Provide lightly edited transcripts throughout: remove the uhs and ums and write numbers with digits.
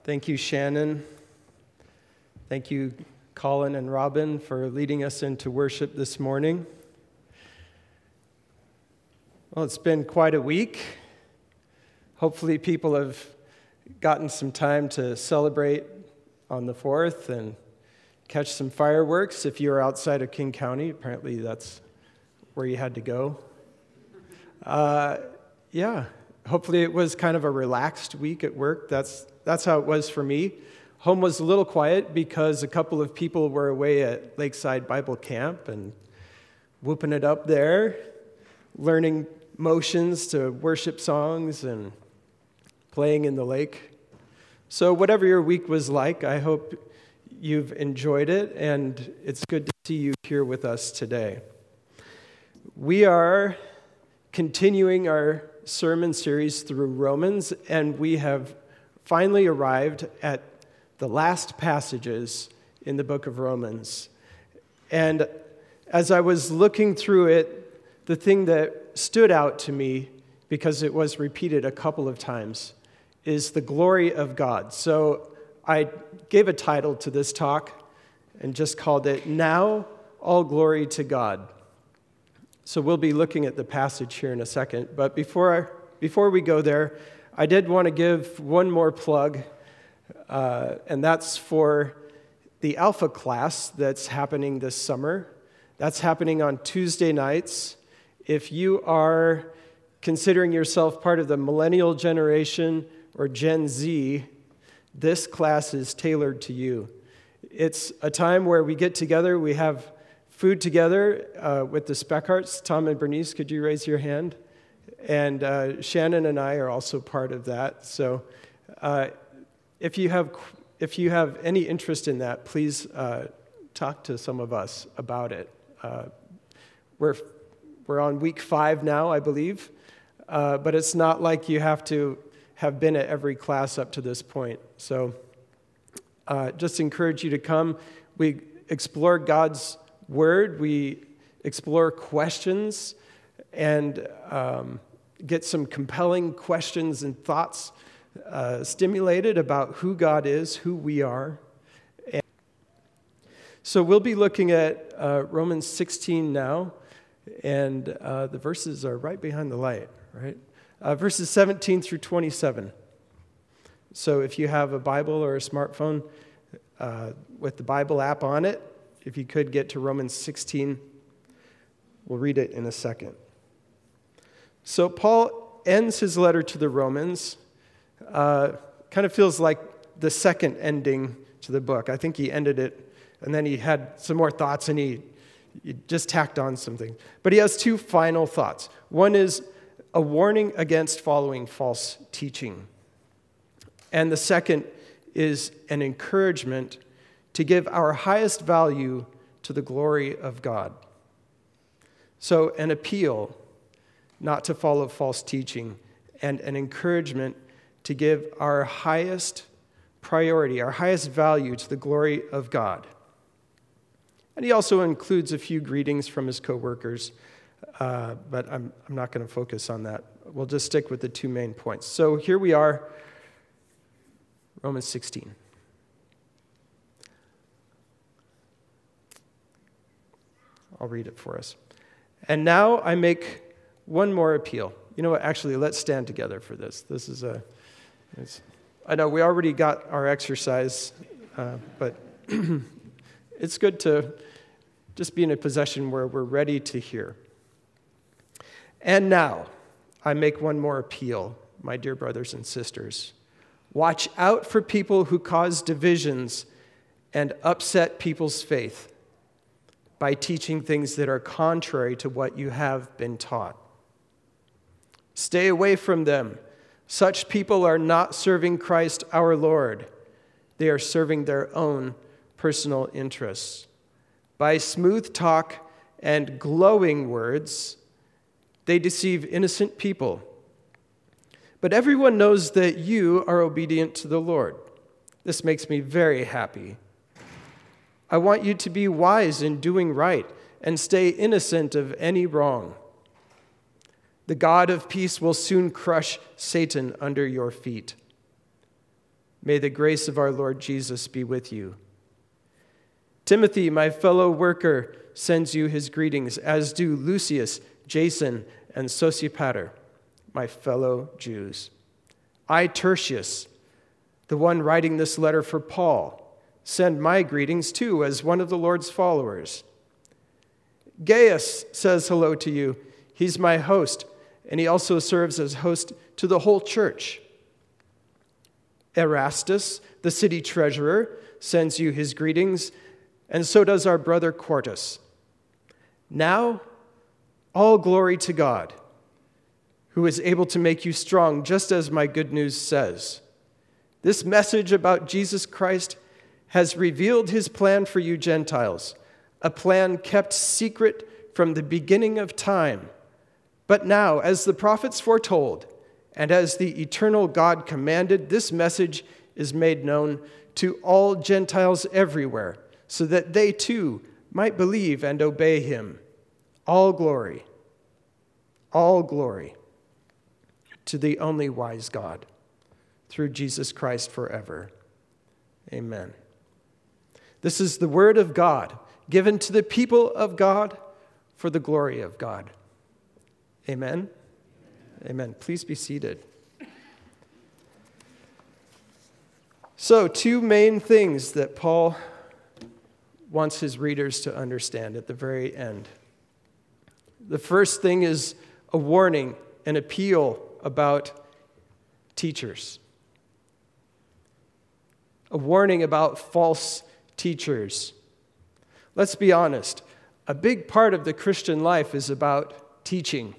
Thank you, Shannon. Thank you, Colin and Robin, for leading us into worship this morning. Well, it's been quite a week. Hopefully people have gotten some time to celebrate on the 4th and catch some fireworks. If you're outside of King County, apparently that's where you had to go. Hopefully it was kind of a relaxed week at work. That's how it was for me. Home was a little quiet because a couple of people were away at Lakeside Bible Camp and whooping it up there, learning motions to worship songs and playing in the lake. So whatever your week was like, I hope you've enjoyed it, and it's good to see you here with us today. We are continuing our sermon series through Romans, and we have finally arrived at the last passages in the book of Romans. And as I was looking through it, the thing that stood out to me, because it was repeated a couple of times, is the glory of God. So I gave a title to this talk and just called it, Now All Glory to God. So we'll be looking at the passage here in a second. But before we go there, I did want to give one more plug, and that's for the Alpha class that's happening this summer. That's happening on Tuesday nights. If you are considering yourself part of the millennial generation or Gen Z, this class is tailored to you. It's a time where we get together, we have food together with the Speckharts. Tom and Bernice, could you raise your hand? And Shannon and I are also part of that. So if you have any interest in that, please talk to some of us about it. We're on week 5 now, I believe, but it's not like you have to have been at every class up to this point. So just encourage you to come. We explore God's Word. We explore questions and get some compelling questions and thoughts stimulated about who God is, who we are. And so we'll be looking at Romans 16 now, and the verses are right behind the light, right? Verses 17 through 27. So if you have a Bible or a smartphone with the Bible app on it, if you could get to Romans 16, we'll read it in a second. So Paul ends his letter to the Romans, kind of feels like the second ending to the book. I think he ended it, and then he had some more thoughts, and he just tacked on something. But he has 2 final thoughts. One is a warning against following false teaching. And the second is an encouragement to give our highest value to the glory of God. So an appeal not to follow false teaching, and an encouragement to give our highest priority, our highest value to the glory of God. And he also includes a few greetings from his co-workers, but I'm not going to focus on that. We'll just stick with the 2 main points. So here we are, Romans 16. I'll read it for us. And now I make one more appeal. You know what? Actually, let's stand together for this. I know we already got our exercise, but it's good to just be in a position where we're ready to hear. And now I make one more appeal, my dear brothers and sisters. Watch out for people who cause divisions and upset people's faith by teaching things that are contrary to what you have been taught. Stay away from them. Such people are not serving Christ our Lord. They are serving their own personal interests. By smooth talk and glowing words, they deceive innocent people. But everyone knows that you are obedient to the Lord. This makes me very happy. I want you to be wise in doing right and stay innocent of any wrong. The God of peace will soon crush Satan under your feet. May the grace of our Lord Jesus be with you. Timothy, my fellow worker, sends you his greetings, as do Lucius, Jason, and Sosipater, my fellow Jews. I, Tertius, the one writing this letter for Paul, send my greetings too, as one of the Lord's followers. Gaius says hello to you. He's my host, and he also serves as host to the whole church. Erastus, the city treasurer, sends you his greetings, and so does our brother Quartus. Now, all glory to God, who is able to make you strong, just as my good news says. This message about Jesus Christ has revealed his plan for you Gentiles, a plan kept secret from the beginning of time. But now, as the prophets foretold, and as the eternal God commanded, this message is made known to all Gentiles everywhere, so that they too might believe and obey him. All glory to the only wise God, through Jesus Christ forever. Amen. This is the word of God, given to the people of God for the glory of God. Amen. Amen. Please be seated. So, two main things that Paul wants his readers to understand at the very end. The first thing is a warning, an appeal about teachers. A warning about false teachers. Let's be honest. A big part of the Christian life is about teaching.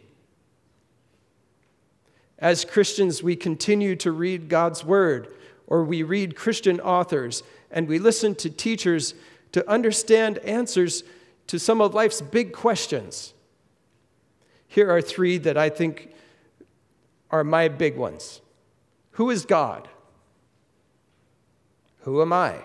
As Christians, we continue to read God's word, or we read Christian authors, and we listen to teachers to understand answers to some of life's big questions. Here are three that I think are my big ones. Who is God? Who am I?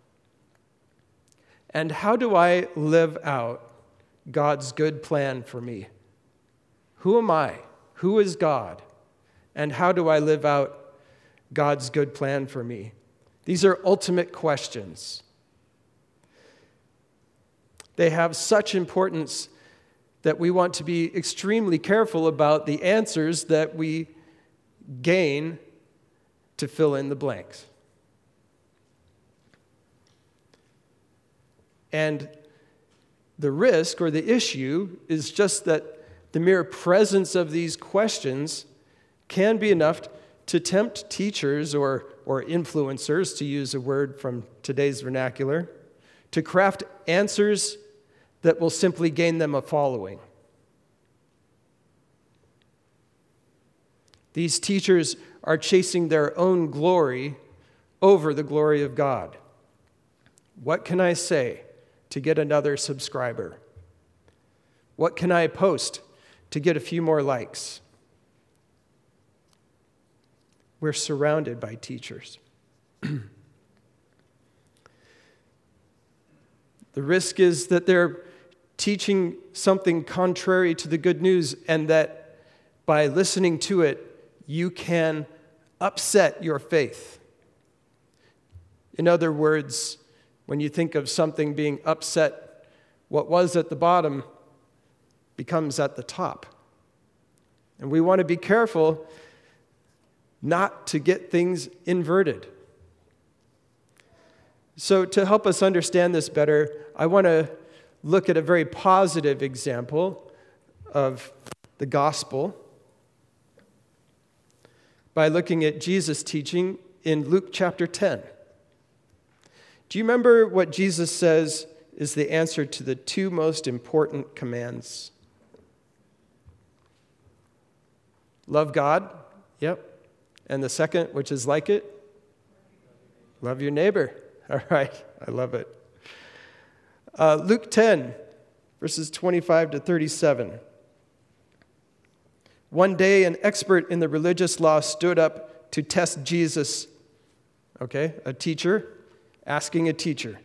And how do I live out God's good plan for me? Who am I? Who is God? And how do I live out God's good plan for me? These are ultimate questions. They have such importance that we want to be extremely careful about the answers that we gain to fill in the blanks. And the risk or the issue is just that the mere presence of these questions can be enough to tempt teachers or influencers, to use a word from today's vernacular, to craft answers that will simply gain them a following. These teachers are chasing their own glory over the glory of God. What can I say to get another subscriber? What can I post to get a few more likes? We're surrounded by teachers. The risk is that they're teaching something contrary to the good news, and that by listening to it, you can upset your faith. In other words, when you think of something being upset, what was at the bottom becomes at the top. And we want to be careful not to get things inverted. So to help us understand this better, I want to look at a very positive example of the gospel by looking at Jesus' teaching in Luke chapter 10. Do you remember what Jesus says is the answer to the two most important commands? Love God, yep. And the second, which is like it? Love your neighbor. All right, I love it. Luke 10, verses 25 to 37. One day, an expert in the religious law stood up to test Jesus. Okay, a teacher asking a teacher.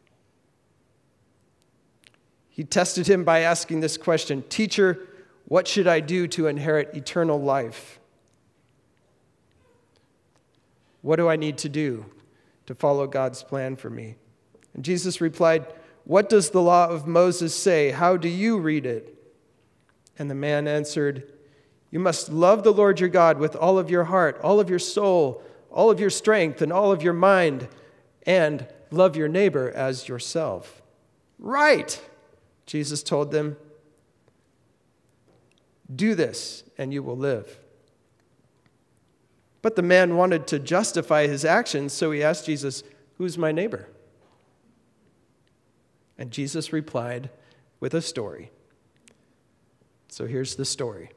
He tested him by asking this question, "Teacher, what should I do to inherit eternal life?" What do I need to do to follow God's plan for me?" And Jesus replied, "What does the law of Moses say? How do you read it?" And the man answered, "You must love the Lord your God with all of your heart, all of your soul, all of your strength, and all of your mind, and love your neighbor as yourself." "Right," Jesus told them. "Do this, and you will live." But the man wanted to justify his actions, so he asked Jesus, "Who's my neighbor?" And Jesus replied with a story. So here's the story.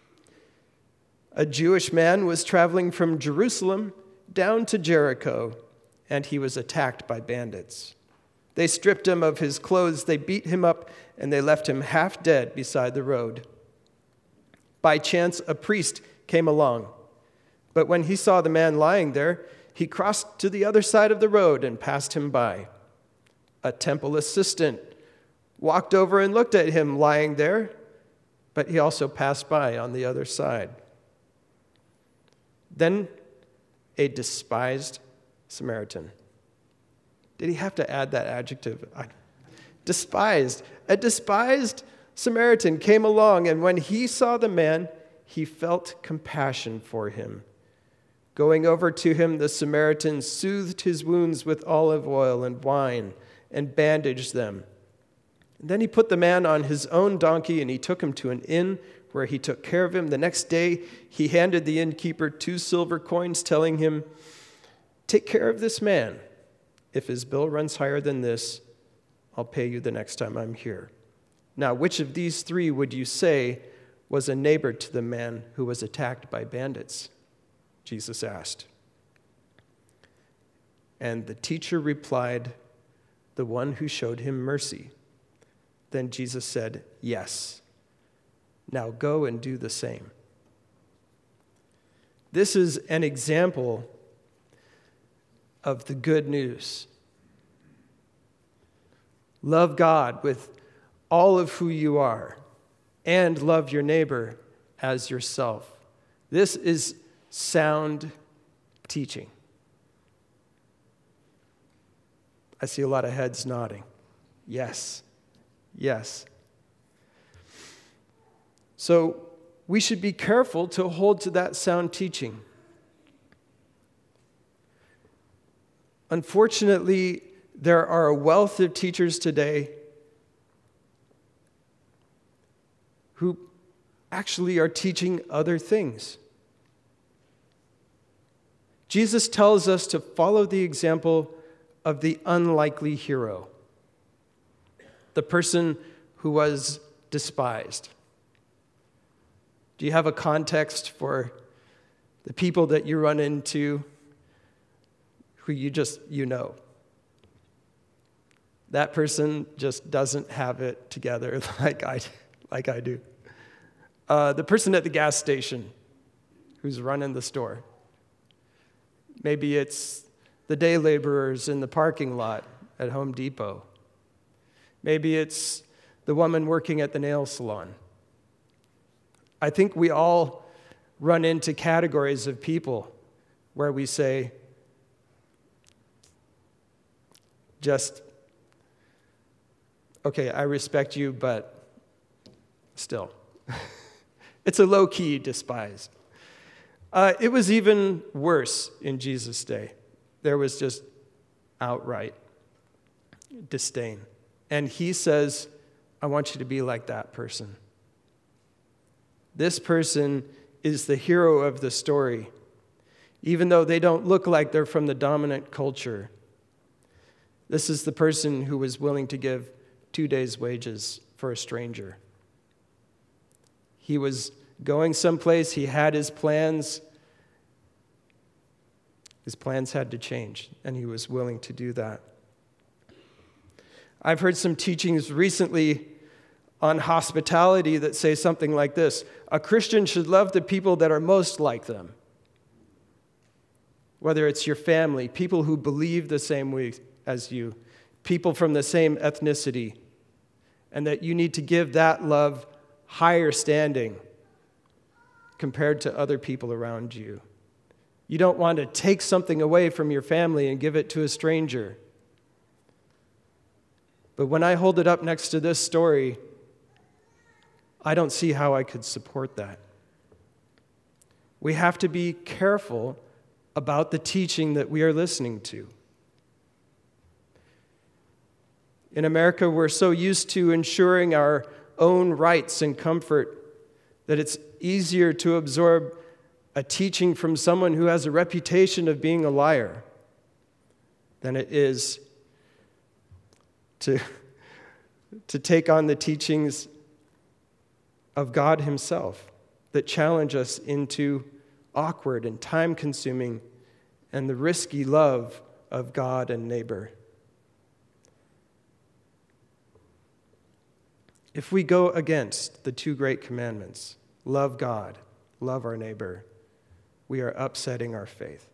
A Jewish man was traveling from Jerusalem down to Jericho, and he was attacked by bandits. They stripped him of his clothes, they beat him up, and they left him half dead beside the road. By chance, a priest came along, but when he saw the man lying there, he crossed to the other side of the road and passed him by. A temple assistant walked over and looked at him lying there, but he also passed by on the other side. Then a despised Samaritan. Did he have to add that adjective? Despised. A despised Samaritan came along, and when he saw the man, he felt compassion for him. Going over to him, the Samaritan soothed his wounds with olive oil and wine and bandaged them. And then he put the man on his own donkey, and he took him to an inn where he took care of him. The next day, he handed the innkeeper 2 silver coins, telling him, "Take care of this man. If his bill runs higher than this, I'll pay you the next time I'm here." Now, which of these 3 would you say was a neighbor to the man who was attacked by bandits? Jesus asked. And the teacher replied, "The one who showed him mercy." Then Jesus said, "Yes. Now go and do the same." This is an example of the good news. Love God with all of who you are, and love your neighbor as yourself. This is sound teaching. I see a lot of heads nodding. Yes. Yes. So we should be careful to hold to that sound teaching. Unfortunately, there are a wealth of teachers today who actually are teaching other things. Jesus tells us to follow the example of the unlikely hero, the person who was despised. Do you have a context for the people that you run into who you know? That person just doesn't have it together like I do. The person at the gas station who's running the store. Maybe it's the day laborers in the parking lot at Home Depot. Maybe it's the woman working at the nail salon. I think we all run into categories of people where we say, just, okay, I respect you, but still. It's a low-key despise. It was even worse in Jesus' day. There was just outright disdain. And he says, I want you to be like that person. This person is the hero of the story, even though they don't look like they're from the dominant culture. This is the person who was willing to give 2 days' wages for a stranger. He was going someplace, he had his plans. His plans had to change, and he was willing to do that. I've heard some teachings recently on hospitality that say something like this: a Christian should love the people that are most like them. Whether it's your family, people who believe the same way as you, people from the same ethnicity, and that you need to give that love higher standing compared to other people around you. You don't want to take something away from your family and give it to a stranger. But when I hold it up next to this story, I don't see how I could support that. We have to be careful about the teaching that we are listening to. In America, we're so used to ensuring our own rights and comfort that it's easier to absorb a teaching from someone who has a reputation of being a liar than it is to take on the teachings of God Himself that challenge us into awkward and time-consuming and the risky love of God and neighbor. If we go against the two great commandments, love God, love our neighbor, we are upsetting our faith.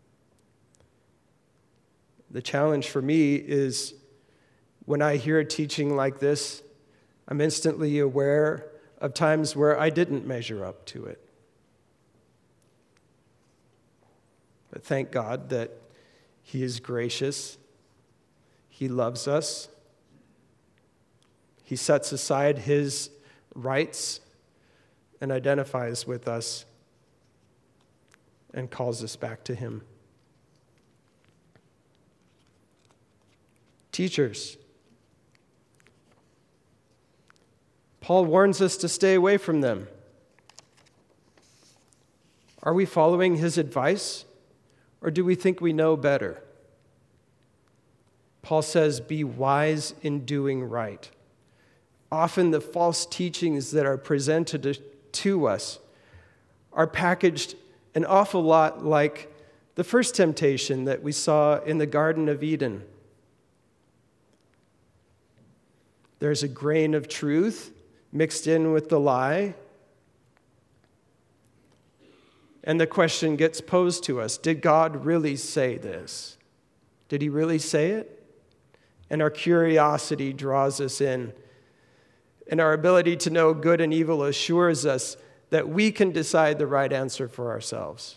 The challenge for me is when I hear a teaching like this, I'm instantly aware of times where I didn't measure up to it. But thank God that He is gracious. He loves us. He sets aside His rights and identifies with us and calls us back to Him. Teachers, Paul warns us to stay away from them. Are we following his advice, or do we think we know better? Paul says, be wise in doing right. Often the false teachings that are presented to us are packaged an awful lot like the first temptation that we saw in the Garden of Eden. There's a grain of truth mixed in with the lie. And the question gets posed to us, did God really say this? Did He really say it? And our curiosity draws us in. And our ability to know good and evil assures us that we can decide the right answer for ourselves.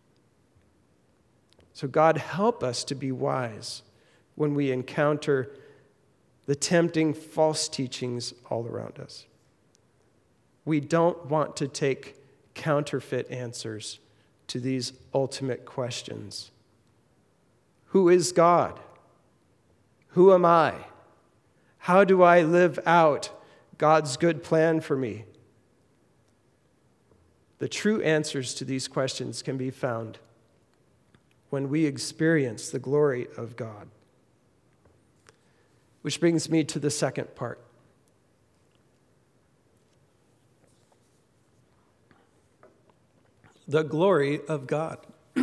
So God, help us to be wise when we encounter the tempting false teachings all around us. We don't want to take counterfeit answers to these ultimate questions. Who is God? Who am I? How do I live out God's good plan for me? The true answers to these questions can be found when we experience the glory of God. Which brings me to the second part. The glory of God.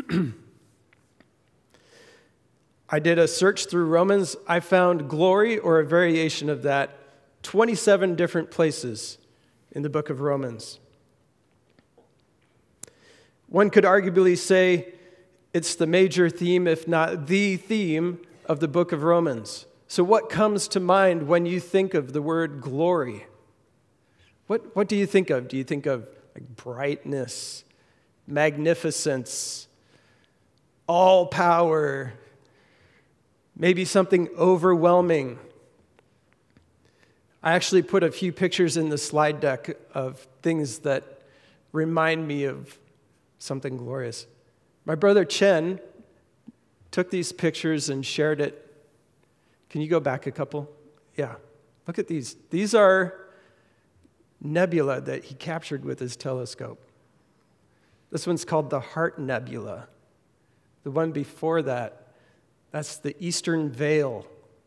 I did a search through Romans. I found glory, or a variation of that, 27 different places in the book of Romans. One could arguably say it's the major theme, if not the theme, of the book of Romans. So what comes to mind when you think of the word glory? What do you think of? Do you think of like brightness, magnificence, all power, maybe something overwhelming? I actually put a few pictures in the slide deck of things that remind me of something glorious. My brother Chen took these pictures and shared it. Can you go back a couple? Yeah. Look at these. These are nebula that he captured with his telescope. This one's called the Heart Nebula. The one before that, that's the Eastern Veil.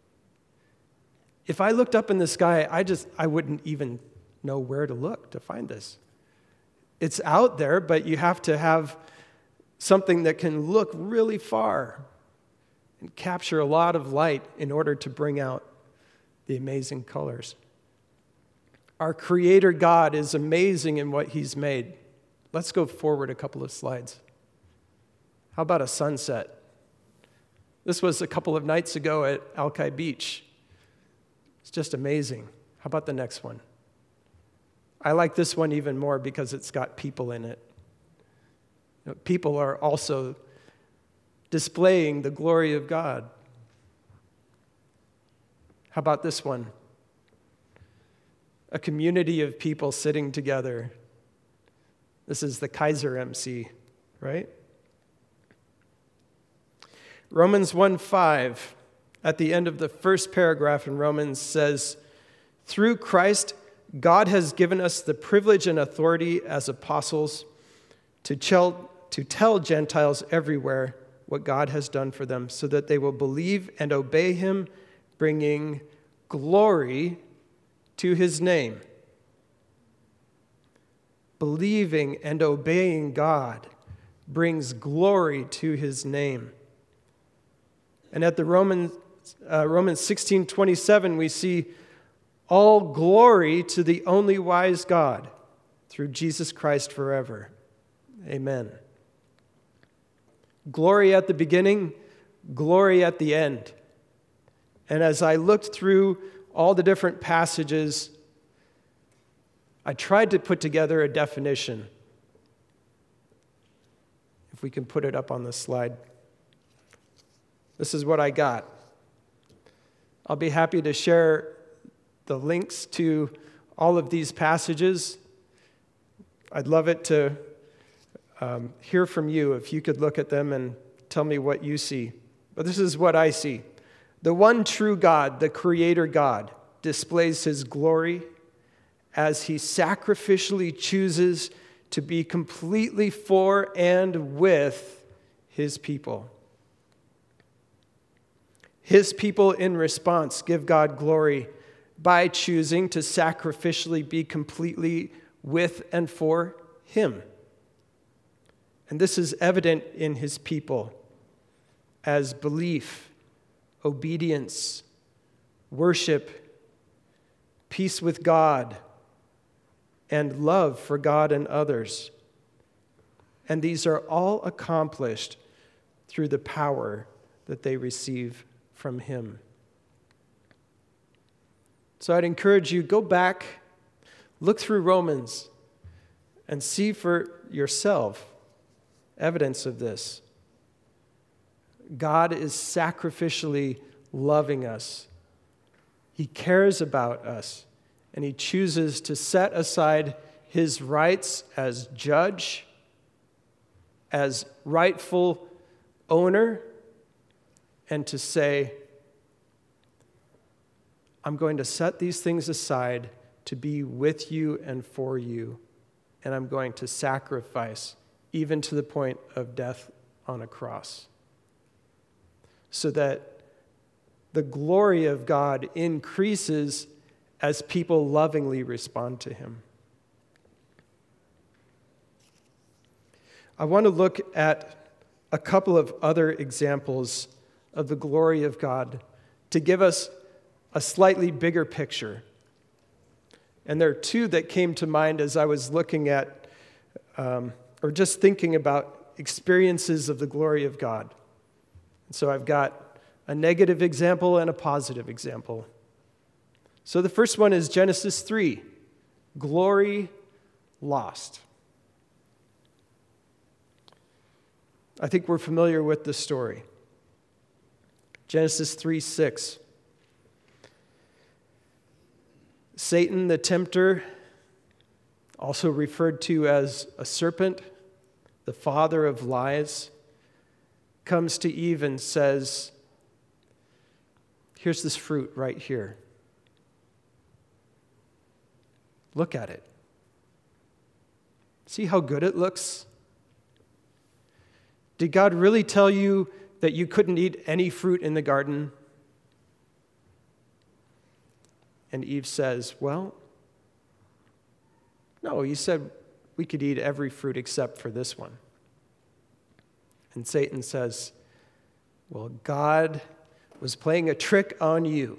If I looked up in the sky, I wouldn't even know where to look to find this. It's out there, but you have to have something that can look really far and capture a lot of light in order to bring out the amazing colors. Our Creator God is amazing in what He's made. Let's go forward a couple of slides. How about a sunset? This was a couple of nights ago at Alki Beach. It's just amazing. How about the next one? I like this one even more because it's got people in it. People are also displaying the glory of God. How about this one? A community of people sitting together. This is the Kaiser MC, right? Romans 1:5, at the end of the first paragraph in Romans, says, "Through Christ, God has given us the privilege and authority as apostles to tell Gentiles everywhere what God has done for them, so that they will believe and obey him, bringing glory to his name." Believing and obeying God brings glory to his name. And at the Romans 16:27, we see all glory to the only wise God through Jesus Christ forever. Amen. Glory at the beginning, glory at the end. And as I looked through all the different passages, I tried to put together a definition. If we can put it up on the slide. This is what I got. I'll be happy to share the links to all of these passages. I'd love it to hear from you if you could look at them and tell me what you see. But this is what I see. The one true God, the Creator God, displays his glory as he sacrificially chooses to be completely for and with his people. His people, in response, give God glory by choosing to sacrificially be completely with and for him. And this is evident in his people as belief, obedience, worship, peace with God, and love for God and others. And these are all accomplished through the power that they receive from him. So I'd encourage you, go back, look through Romans, and see for yourself evidence of this. God is sacrificially loving us. He cares about us, and he chooses to set aside his rights as judge, as rightful owner, and to say, I'm going to set these things aside to be with you and for you, and I'm going to sacrifice even to the point of death on a cross, so that the glory of God increases as people lovingly respond to him. I want to look at a couple of other examples of the glory of God to give us a slightly bigger picture. And there are two that came to mind as I was looking at, or just thinking about experiences of the glory of God. So I've got a negative example and a positive example. So the first one is Genesis 3, glory lost. I think we're familiar with the story. Genesis 3:6. Satan, the tempter, also referred to as a serpent, the father of lies, comes to Eve and says, here's this fruit right here. Look at it. See how good it looks? Did God really tell you that you couldn't eat any fruit in the garden? And Eve says, well, no, you said we could eat every fruit except for this one. And Satan says, well, God was playing a trick on you.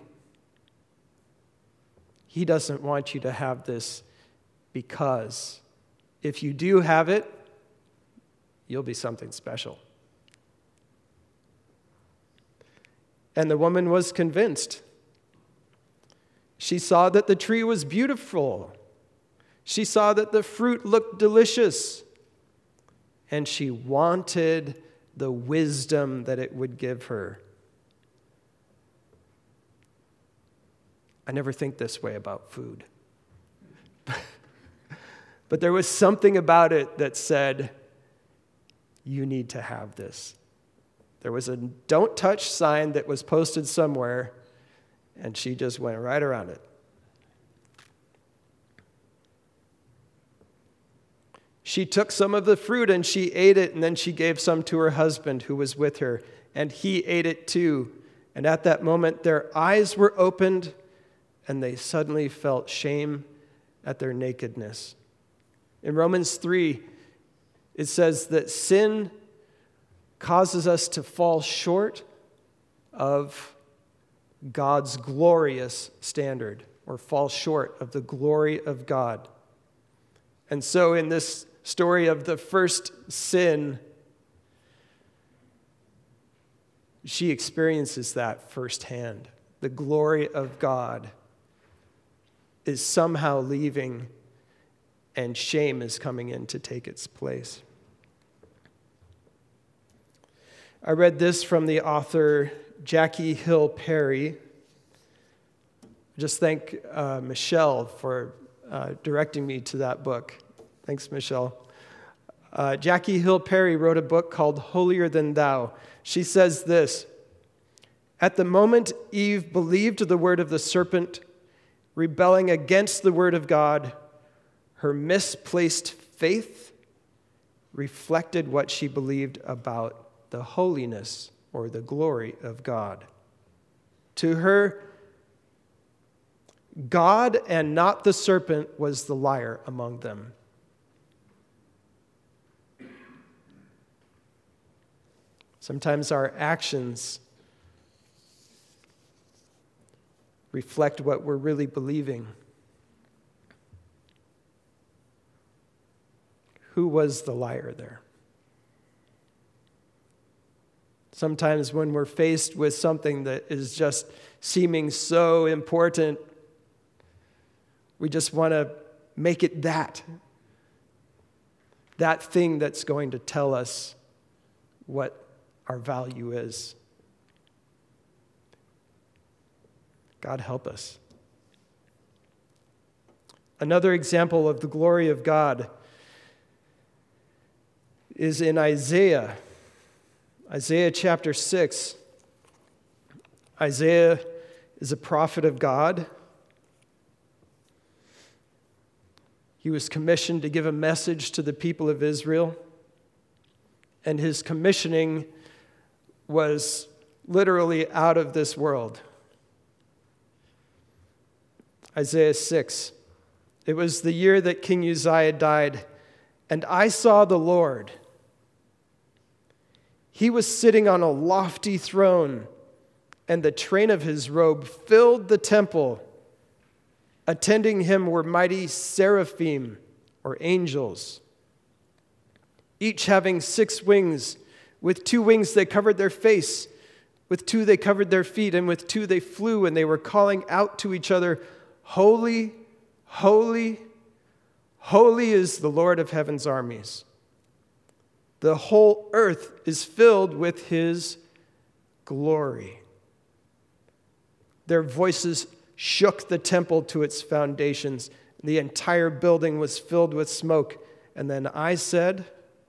He doesn't want you to have this, because if you do have it, you'll be something special. And the woman was convinced. She saw that the tree was beautiful. She saw that the fruit looked delicious. and she wanted the wisdom that it would give her. I never think this way about food. But there was something about it that said, you need to have this. There was a don't touch sign that was posted somewhere, and she just went right around it. She took some of the fruit and she ate it, and then she gave some to her husband who was with her, and he ate it too. And at that moment, their eyes were opened, and they suddenly felt shame at their nakedness. In Romans 3, it says that sin causes us to fall short of God's glorious standard, or fall short of the glory of God. And so in this story of the first sin, she experiences that firsthand. The glory of God is somehow leaving, and shame is coming in to take its place. I read this from the author Jackie Hill Perry. Just thank Michelle for directing me to that book. Thanks, Michelle. Jackie Hill Perry wrote a book called Holier Than Thou. She says this: at the moment Eve believed the word of the serpent, rebelling against the word of God, her misplaced faith reflected what she believed about the holiness or the glory of God. To her, God and not the serpent was the liar among them. Sometimes our actions reflect what we're really believing. Who was the liar there? Sometimes when we're faced with something that is just seeming so important, we just want to make it that thing that's going to tell us what our value is. God help us. Another example of the glory of God is in Isaiah. Isaiah chapter 6. Isaiah is a prophet of God. He was commissioned to give a message to the people of Israel, and his commissioning was literally out of this world. Isaiah 6. It was the year that King Uzziah died, and I saw the Lord. He was sitting on a lofty throne, and the train of his robe filled the temple. Attending him were mighty seraphim, or angels, each having 6 wings. With 2 wings they covered their face, with 2 they covered their feet, and with 2 they flew, and they were calling out to each other, Holy, holy, holy is the Lord of heaven's armies. The whole earth is filled with his glory. Their voices shook the temple to its foundations. The entire building was filled with smoke. And then I said,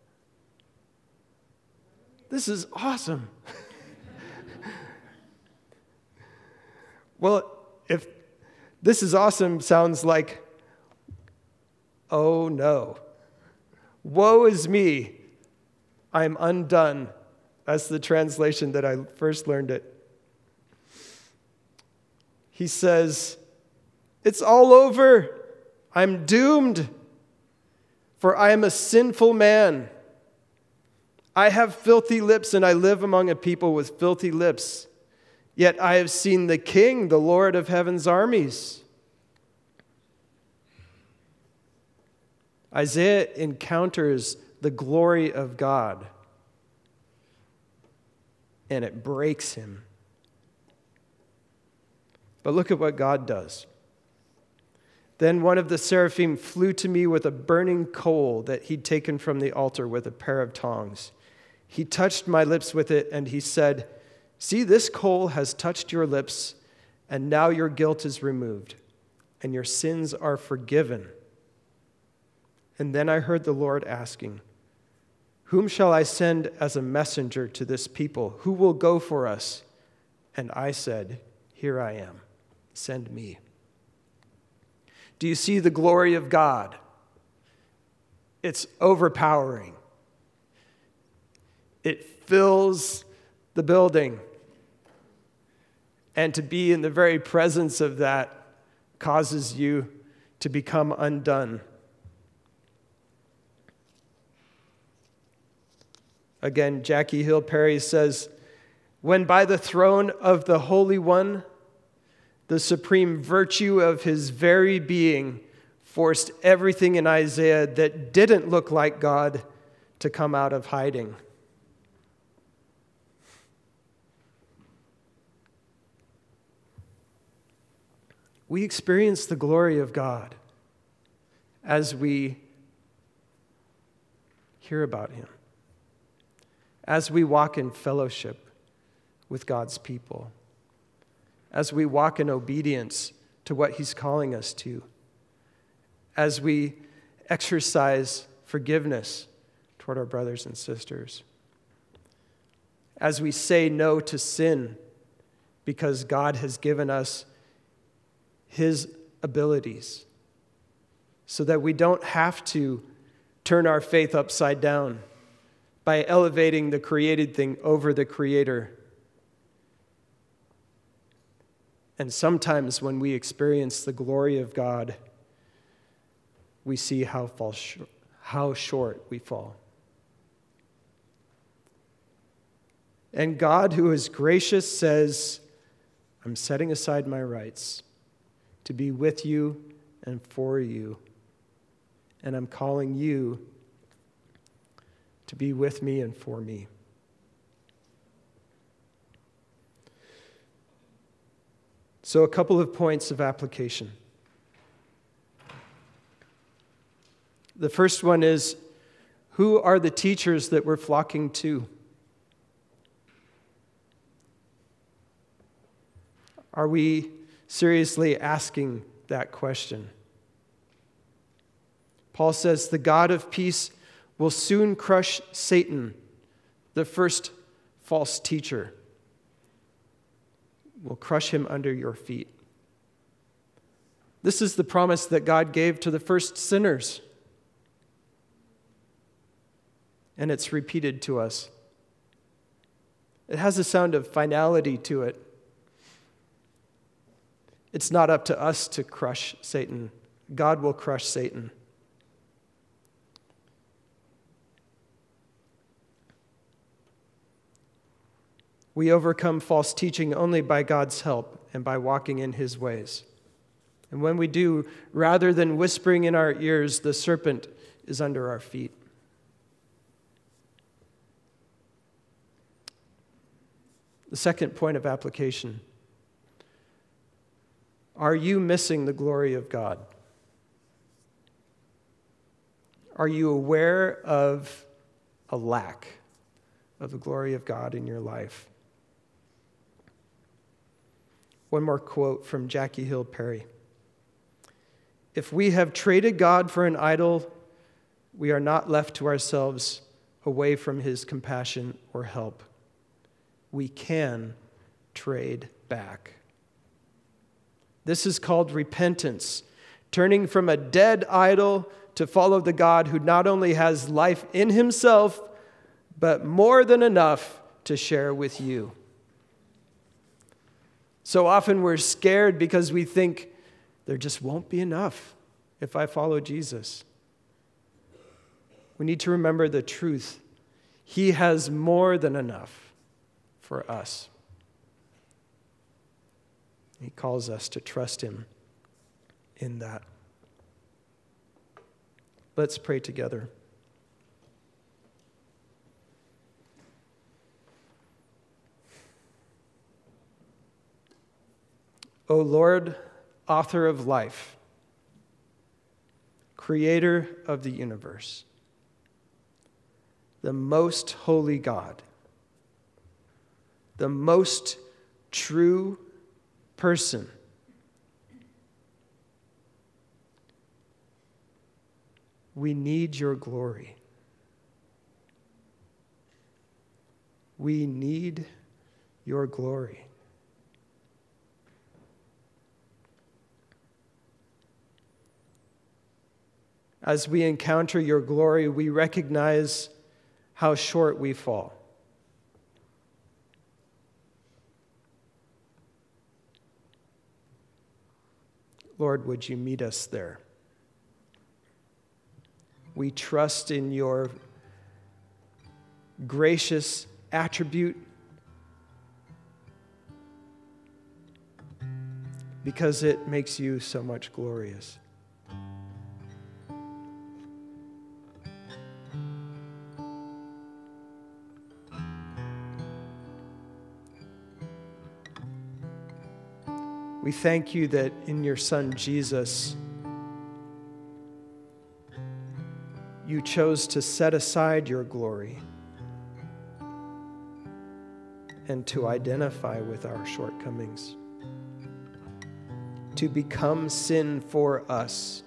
this is awesome. Well, if this is awesome sounds like, oh no, woe is me, I'm undone. That's the translation that I first learned it. He says, it's all over. I'm doomed, for I am a sinful man. I have filthy lips, and I live among a people with filthy lips. Yet I have seen the King, the Lord of heaven's armies. Isaiah encounters the glory of God, and it breaks him. But look at what God does. Then one of the seraphim flew to me with a burning coal that he'd taken from the altar with a pair of tongs. He touched my lips with it, and he said, "See, this coal has touched your lips, and now your guilt is removed, and your sins are forgiven." And then I heard the Lord asking, "Whom shall I send as a messenger to this people? Who will go for us?" And I said, "Here I am. Send me." Do you see the glory of God? It's overpowering. It fills the building. And to be in the very presence of that causes you to become undone. Again, Jackie Hill Perry says, "When by the throne of the Holy One, the supreme virtue of his very being forced everything in Isaiah that didn't look like God to come out of hiding." We experience the glory of God as we hear about him, as we walk in fellowship with God's people, as we walk in obedience to what he's calling us to, as we exercise forgiveness toward our brothers and sisters, as we say no to sin because God has given us his abilities so that we don't have to turn our faith upside down by elevating the created thing over the Creator. And sometimes when we experience the glory of God, we see how short we fall. And God, who is gracious, says, "I'm setting aside my rights to be with you and for you, and I'm calling you to be with me and for me." So, a couple of points of application. The first one is, who are the teachers that we're flocking to? Are we seriously asking that question? Paul says, "The God of peace will soon crush Satan, the first false teacher. Will crush him under your feet." This is the promise that God gave to the first sinners. And it's repeated to us. It has a sound of finality to it. It's not up to us to crush Satan. God will crush Satan. We overcome false teaching only by God's help and by walking in his ways. And when we do, rather than whispering in our ears, the serpent is under our feet. The second point of application: are you missing the glory of God? Are you aware of a lack of the glory of God in your life? One more quote from Jackie Hill Perry. "If we have traded God for an idol, we are not left to ourselves away from his compassion or help. We can trade back." This is called repentance, turning from a dead idol to follow the God who not only has life in himself, but more than enough to share with you. So often we're scared because we think there just won't be enough if I follow Jesus. We need to remember the truth. He has more than enough for us. He calls us to trust him in that. Let's pray together. O Lord, author of life, creator of the universe, the most holy God, the most true person, we need your glory. We need your glory. As we encounter your glory, we recognize how short we fall. Lord, would you meet us there? We trust in your gracious attribute because it makes you so much glorious. We thank you that in your Son, Jesus, you chose to set aside your glory and to identify with our shortcomings, to become sin for us.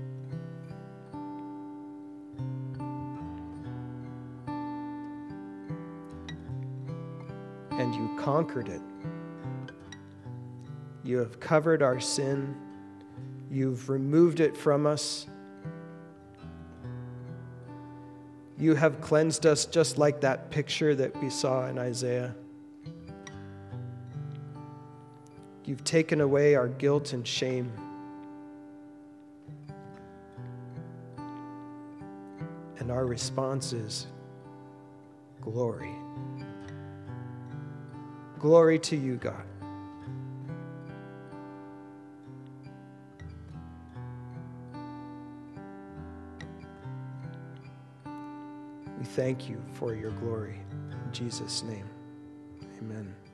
And you conquered it. You have covered our sin. You've removed it from us. You have cleansed us just like that picture that we saw in Isaiah. You've taken away our guilt and shame. And our response is glory. Glory to you, God. We thank you for your glory. In Jesus' name, amen.